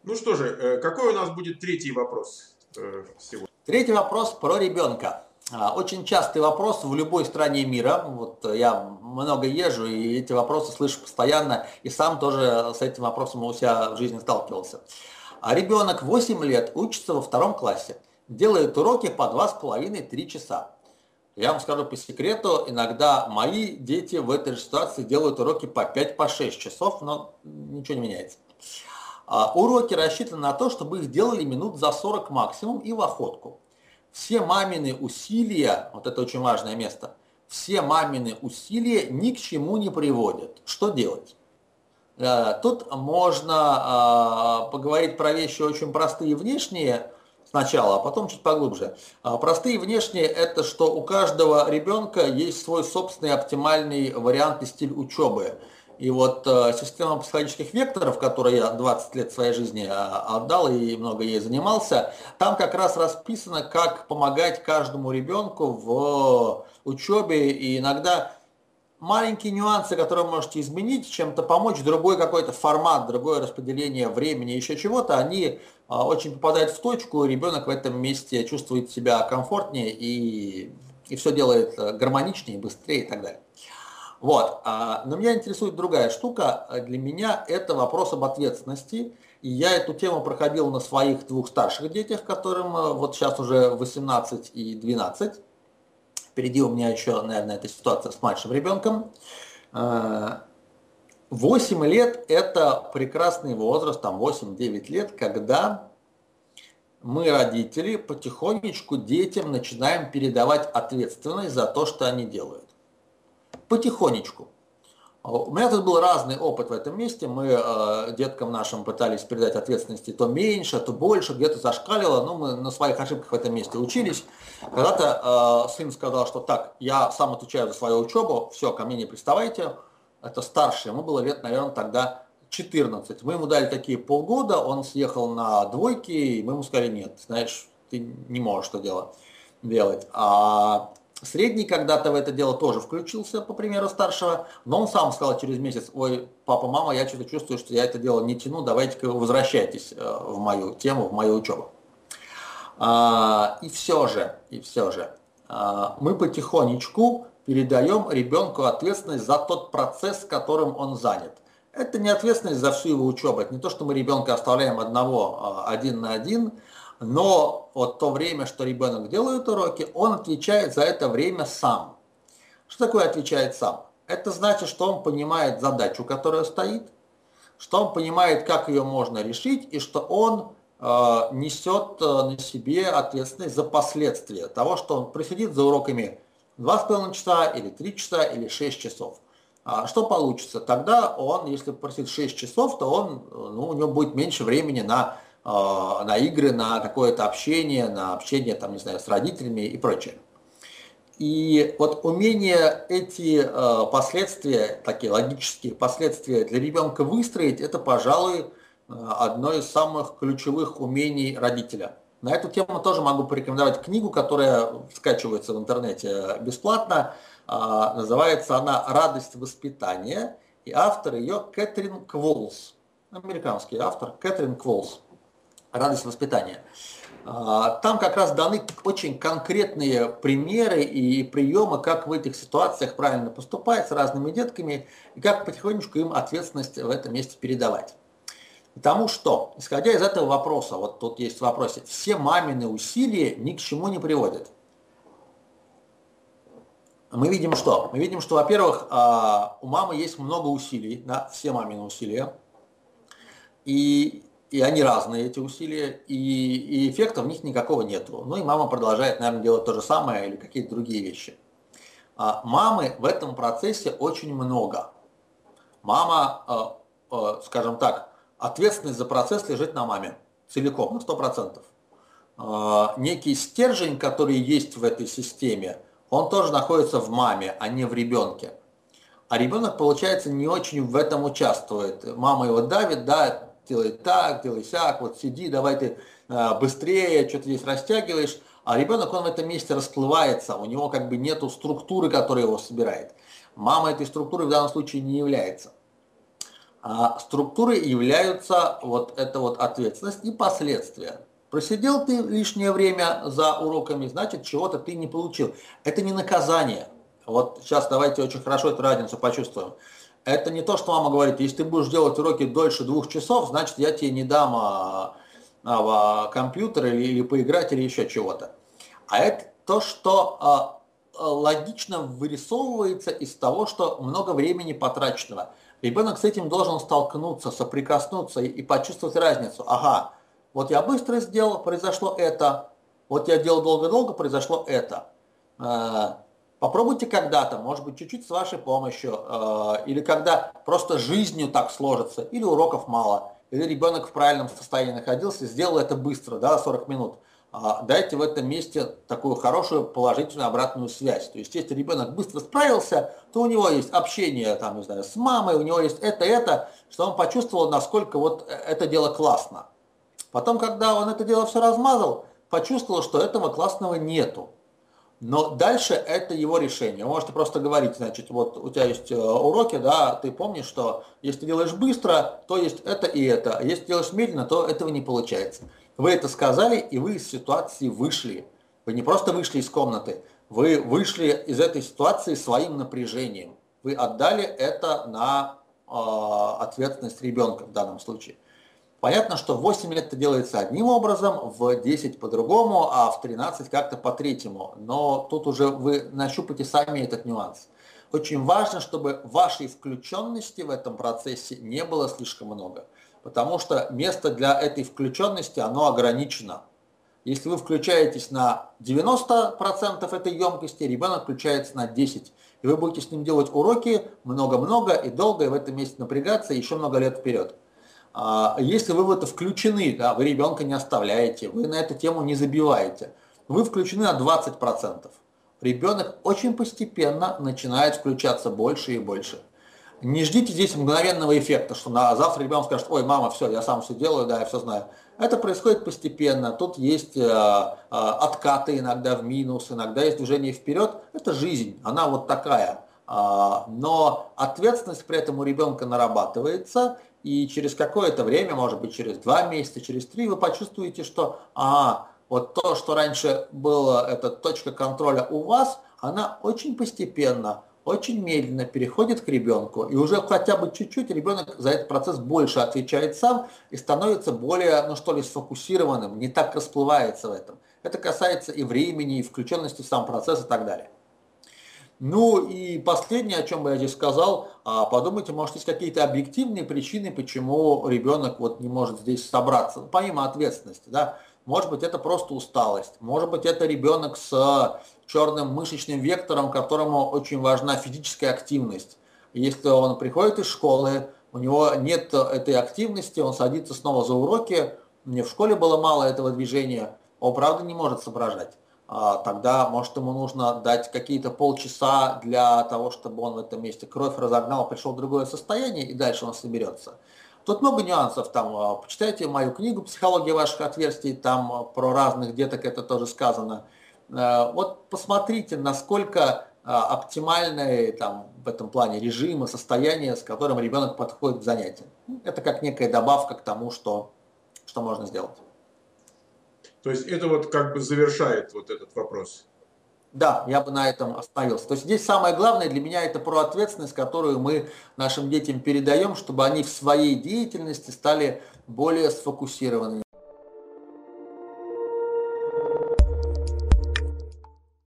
Ну что же, какой у нас будет третий вопрос сегодня? Третий вопрос про ребенка. Очень частый вопрос в любой стране мира. Вот я много езжу, и эти вопросы слышу постоянно, и сам тоже с этим вопросом у себя в жизни сталкивался. А ребенок 8 лет учится во втором классе, делает уроки по 2,5-3 часа. Я вам скажу по секрету, иногда мои дети в этой же ситуации делают уроки по 5-6 часов, но ничего не меняется. Уроки рассчитаны на то, чтобы их делали минут за 40 максимум и в охотку. Все мамины усилия, вот это очень важное место, все мамины усилия ни к чему не приводят. Что делать? Тут можно поговорить про вещи очень простые внешние сначала, а потом чуть поглубже. Простые внешние – это что у каждого ребенка есть свой собственный оптимальный вариант и стиль учебы. И вот система психологических векторов, которой я 20 лет своей жизни отдал и много ей занимался, там как раз расписано, как помогать каждому ребенку в учебе, и иногда маленькие нюансы, которые вы можете изменить, чем-то помочь, другой какой-то формат, другое распределение времени, еще чего-то, они очень попадают в точку, и ребенок в этом месте чувствует себя комфортнее и все делает гармоничнее, быстрее и так далее. Вот. Но меня интересует другая штука. Для меня это вопрос об ответственности. И я эту тему проходил на своих двух старших детях, которым вот сейчас уже 18 и 12. Впереди у меня еще, наверное, эта ситуация с младшим ребенком. 8 лет – это прекрасный возраст, там 8-9 лет, когда мы, родители, потихонечку детям начинаем передавать ответственность за то, что они делают. Потихонечку. У меня тут был разный опыт в этом месте. Мы деткам нашим пытались передать ответственности то меньше, то больше, где-то зашкаливало. Но мы на своих ошибках в этом месте учились. Когда-то сын сказал, что так, я сам отвечаю за свою учебу, все, ко мне не приставайте. Это старший, ему было лет, наверное, тогда 14. Мы ему дали такие полгода, он съехал на двойки, и мы ему сказали, нет, знаешь, ты не можешь это делать. Средний когда-то в это дело тоже включился, по примеру старшего, но он сам сказал через месяц, ой, папа, мама, я что-то чувствую, что я это дело не тяну, давайте-ка возвращайтесь в мою тему, в мою учебу. И все же, мы потихонечку передаем ребенку ответственность за тот процесс, которым он занят. Это не ответственность за всю его учебу, это не то, что мы ребенка оставляем один на один, но вот то время, что ребенок делает уроки, он отвечает за это время сам. Что такое отвечает сам? Это значит, что он понимает задачу, которая стоит, что он понимает, как ее можно решить, и что он несет на себе ответственность за последствия того, что он просидит за уроками 2,5 часа, или 3 часа, или 6 часов. Что получится? Тогда он, если просит 6 часов, то у него будет меньше времени на игры, на какое-то общение, там, не знаю, с родителями и прочее. И вот умение эти последствия, такие логические последствия для ребенка выстроить, это, пожалуй, одно из самых ключевых умений родителя. На эту тему тоже могу порекомендовать книгу, которая скачивается в интернете бесплатно. Называется она «Радость воспитания», и автор ее Кэтрин Кволс, американский автор Кэтрин Кволс. «Радость воспитания». Там как раз даны очень конкретные примеры и приемы, как в этих ситуациях правильно поступать с разными детками и как потихонечку им ответственность в этом месте передавать. Потому что, исходя из этого вопроса, вот тут есть в вопросе, все мамины усилия ни к чему не приводят. Мы видим что? Мы видим, что, во-первых, у мамы есть много усилий, да, все мамины усилия, и они разные, эти усилия, и эффекта в них никакого нету. Ну и мама продолжает, наверное, делать то же самое или какие-то другие вещи. Мамы в этом процессе очень много. Мама, скажем так, ответственность за процесс лежит на маме целиком, на 100%. Некий стержень, который есть в этой системе, он тоже находится в маме, а не в ребенке. А ребенок, получается, не очень в этом участвует. Мама его давит, да, делай так, делай сяк, вот сиди, давай ты быстрее, что-то здесь растягиваешь. А ребенок, он в этом месте расплывается, у него как бы нету структуры, которая его собирает. Мама этой структурой в данном случае не является. А структурой являются вот эта вот ответственность и последствия. Просидел ты лишнее время за уроками, значит, чего-то ты не получил. Это не наказание. Вот сейчас давайте очень хорошо эту разницу почувствуем. Это не то, что мама говорит, если ты будешь делать уроки дольше 2 часов, значит, я тебе не дам компьютер или поиграть или еще чего-то. А это то, что логично вырисовывается из того, что много времени потраченного. Ребенок с этим должен столкнуться, соприкоснуться и почувствовать разницу. Ага, вот я быстро сделал, произошло это. Вот я делал долго-долго, произошло это. Попробуйте когда-то, может быть, чуть-чуть с вашей помощью, или когда просто жизнью так сложится, или уроков мало, или ребенок в правильном состоянии находился, сделал это быстро, да, 40 минут. Дайте в этом месте такую хорошую положительную обратную связь. То есть, если ребенок быстро справился, то у него есть общение, там, не знаю, с мамой, у него есть это, что он почувствовал, насколько вот это дело классно. Потом, когда он это дело все размазал, почувствовал, что этого классного нету. Но дальше это его решение. Вы можете просто говорить, значит, вот у тебя есть уроки, да, ты помнишь, что если ты делаешь быстро, то есть это и это. А если делаешь медленно, то этого не получается. Вы это сказали, и вы из ситуации вышли. Вы не просто вышли из комнаты, вы вышли из этой ситуации своим напряжением. Вы отдали это на ответственность ребенка в данном случае. Понятно, что в 8 лет это делается одним образом, в 10 по-другому, а в 13 как-то по-третьему. Но тут уже вы нащупаете сами этот нюанс. Очень важно, чтобы вашей включенности в этом процессе не было слишком много. Потому что место для этой включенности, оно ограничено. Если вы включаетесь на 90% этой емкости, ребенок включается на 10%. И вы будете с ним делать уроки много-много и долго, и в этом месте напрягаться еще много лет вперед. Если вы в это включены, да, вы ребенка не оставляете, вы на эту тему не забиваете, вы включены на 20%. Ребенок очень постепенно начинает включаться больше и больше. Не ждите здесь мгновенного эффекта, что завтра ребенок скажет: ой, мама, все, я сам все делаю, да, я все знаю. Это происходит постепенно. Тут есть откаты иногда в минус, иногда есть движение вперед. Это жизнь, она вот такая. Но ответственность при этом у ребенка нарабатывается, и через какое-то время, может быть через 2 месяца, через 3, вы почувствуете, что вот то, что раньше было, эта точка контроля у вас, она очень постепенно, очень медленно переходит к ребенку, и уже хотя бы чуть-чуть ребенок за этот процесс больше отвечает сам и становится более, сфокусированным, не так расплывается в этом. Это касается и времени, и включенности в сам процесс и так далее. Ну и последнее, о чем бы я здесь сказал, подумайте, может, есть какие-то объективные причины, почему ребенок вот не может здесь собраться, помимо ответственности, да. Может быть, это просто усталость, может быть, это ребенок с черным мышечным вектором, которому очень важна физическая активность. Если он приходит из школы, у него нет этой активности, он садится снова за уроки, мне в школе было мало этого движения, он правда не может соображать. Тогда, может, ему нужно дать какие-то полчаса для того, чтобы он в этом месте кровь разогнал, пришел в другое состояние, и дальше он соберется. Тут много нюансов, там, почитайте мою книгу «Психология ваших отверстий», там про разных деток это тоже сказано. Вот посмотрите, насколько оптимальные там, в этом плане режимы, состояния, с которым ребенок подходит к занятиям. Это как некая добавка к тому, что можно сделать. То есть это вот как бы завершает вот этот вопрос. Да, я бы на этом остановился. То есть здесь самое главное для меня это про ответственность, которую мы нашим детям передаем, чтобы они в своей деятельности стали более сфокусированными.